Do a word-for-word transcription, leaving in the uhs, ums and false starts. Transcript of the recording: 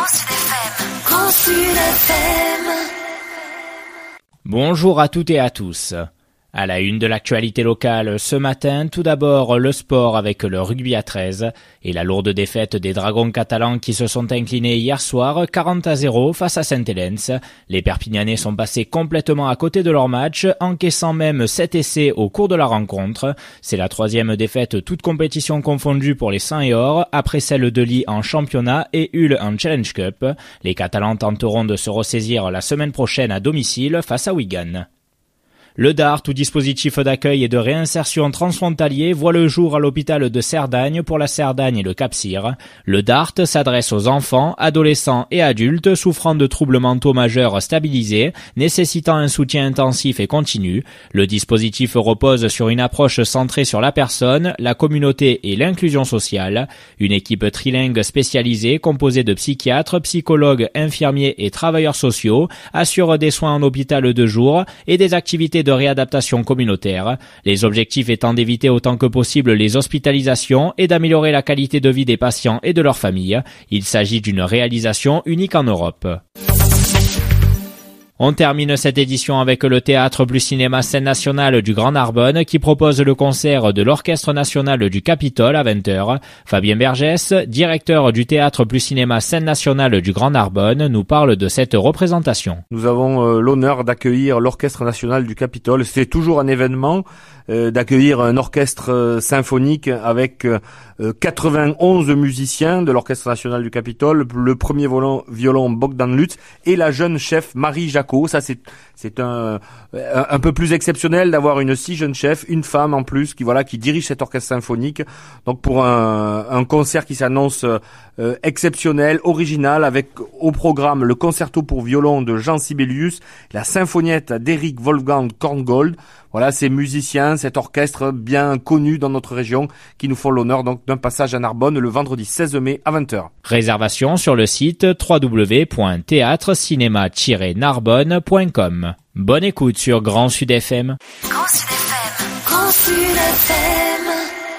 Grand Sud F M. Grand Sud F M. Bonjour à toutes et à tous. À la une de l'actualité locale ce matin, tout d'abord le sport avec le rugby à treize et la lourde défaite des Dragons catalans qui se sont inclinés hier soir quarante à zéro face à Saint-Helens. Les Perpignanais sont passés complètement à côté de leur match, encaissant même sept essais au cours de la rencontre. C'est la troisième défaite toute compétition confondue pour les Saints et Or, après celle de Lille en championnat et Hull en Challenge Cup. Les Catalans tenteront de se ressaisir la semaine prochaine à domicile face à Wigan. Le D A R T, ou dispositif d'accueil et de réinsertion transfrontalier, voit le jour à l'hôpital de Cerdagne pour la Cerdagne et le Cap-Cyr. Le D A R T s'adresse aux enfants, adolescents et adultes souffrant de troubles mentaux majeurs stabilisés, nécessitant un soutien intensif et continu. Le dispositif repose sur une approche centrée sur la personne, la communauté et l'inclusion sociale. Une équipe trilingue spécialisée composée de psychiatres, psychologues, infirmiers et travailleurs sociaux assure des soins en hôpital de jour et des activités de réadaptation communautaire, les objectifs étant d'éviter autant que possible les hospitalisations et d'améliorer la qualité de vie des patients et de leurs familles. Il s'agit d'une réalisation unique en Europe. On termine cette édition avec le Théâtre plus Cinéma Scène Nationale du Grand Narbonne qui propose le concert de l'Orchestre National du Capitole à vingt heures. Fabien Bergès, directeur du Théâtre plus Cinéma Scène Nationale du Grand Narbonne, nous parle de cette représentation. Nous avons euh, l'honneur d'accueillir l'Orchestre National du Capitole. C'est toujours un événement euh, d'accueillir un orchestre euh, symphonique avec euh, quatre-vingt-onze musiciens de l'Orchestre National du Capitole, le premier violon, violon Bogdan Lutz et la jeune chef Marie Jacot. Ça, c'est, c'est un, un, un peu plus exceptionnel d'avoir une si jeune chef, une femme en plus, qui voilà, qui dirige cet orchestre symphonique. Donc pour un, un concert qui s'annonce euh, exceptionnel, original, avec au programme le concerto pour violon de Jean Sibelius, la symphoniette d'Eric Wolfgang Korngold. Voilà, ces musiciens, cet orchestre bien connu dans notre région, qui nous font l'honneur donc d'un passage à Narbonne le vendredi seize mai à vingt heures. Réservation sur le site w w w point théâtre cinéma tiret narbonne point com. Bonne écoute sur Grand Sud F M. Grand Sud F M. Grand Sud F M.